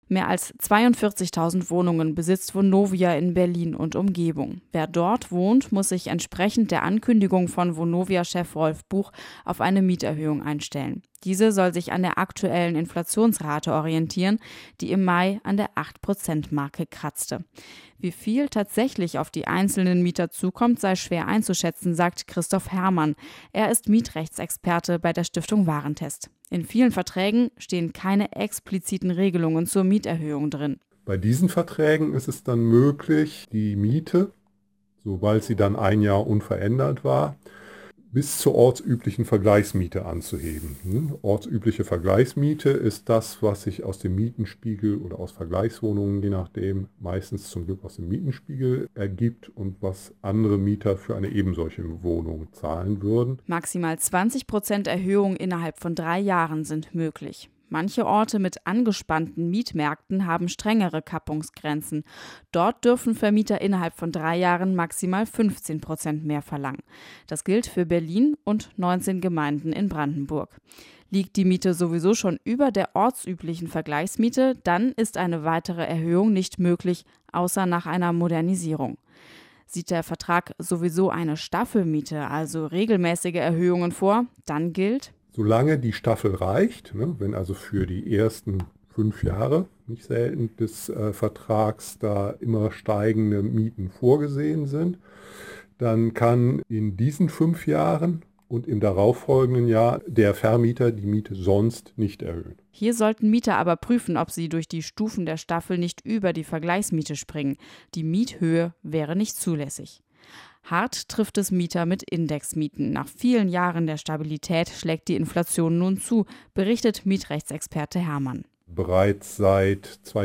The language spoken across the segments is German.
Mehr als 42.000 Wohnungen besitzt Vonovia in Berlin und Umgebung. Wer dort wohnt, muss sich entsprechend der Ankündigung von Vonovia-Chef Rolf Buch auf eine Mieterhöhung einstellen. Diese soll sich an der aktuellen Inflationsrate orientieren, die im Mai an der 8%-Marke kratzte. Wie viel tatsächlich auf die einzelnen Mieter zukommt, sei schwer einzuschätzen, sagt Christoph Herrmann. Er ist Mietrechtsexperte bei der Stiftung Warentest. In vielen Verträgen stehen keine expliziten Regelungen zur Mieterhöhung drin. Bei diesen Verträgen ist es dann möglich, die Miete, sobald sie dann ein Jahr unverändert war, bis zur ortsüblichen Vergleichsmiete anzuheben. Ortsübliche Vergleichsmiete ist das, was sich aus dem Mietenspiegel oder aus Vergleichswohnungen, je nachdem, meistens zum Glück aus dem Mietenspiegel ergibt und was andere Mieter für eine ebensolche Wohnung zahlen würden. Maximal 20% Erhöhung innerhalb von 3 Jahren sind möglich. Manche Orte mit angespannten Mietmärkten haben strengere Kappungsgrenzen. Dort dürfen Vermieter innerhalb von 3 Jahren maximal 15% mehr verlangen. Das gilt für Berlin und 19 Gemeinden in Brandenburg. Liegt die Miete sowieso schon über der ortsüblichen Vergleichsmiete, dann ist eine weitere Erhöhung nicht möglich, außer nach einer Modernisierung. Sieht der Vertrag sowieso eine Staffelmiete, also regelmäßige Erhöhungen vor, dann gilt: Solange die Staffel reicht, wenn also für die ersten 5 Jahre, nicht selten, des Vertrags da immer steigende Mieten vorgesehen sind, dann kann in diesen 5 Jahren und im darauffolgenden Jahr der Vermieter die Miete sonst nicht erhöhen. Hier sollten Mieter aber prüfen, ob sie durch die Stufen der Staffel nicht über die Vergleichsmiete springen. Die Miethöhe wäre nicht zulässig. Hart trifft es Mieter mit Indexmieten. Nach vielen Jahren der Stabilität schlägt die Inflation nun zu, berichtet Mietrechtsexperte Herrmann. Bereits seit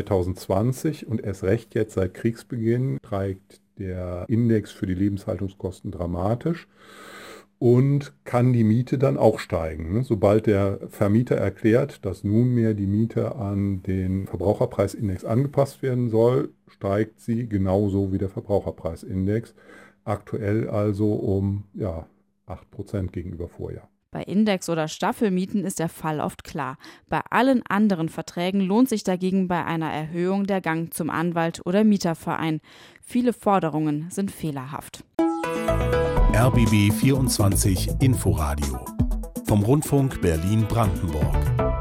2020 und erst recht jetzt seit Kriegsbeginn steigt der Index für die Lebenshaltungskosten dramatisch und kann die Miete dann auch steigen. Sobald der Vermieter erklärt, dass nunmehr die Miete an den Verbraucherpreisindex angepasst werden soll, steigt sie genauso wie der Verbraucherpreisindex. Aktuell also um 8% gegenüber Vorjahr. Bei Index- oder Staffelmieten ist der Fall oft klar. Bei allen anderen Verträgen lohnt sich dagegen bei einer Erhöhung der Gang zum Anwalt oder Mieterverein. Viele Forderungen sind fehlerhaft. RBB 24 Inforadio vom Rundfunk Berlin-Brandenburg.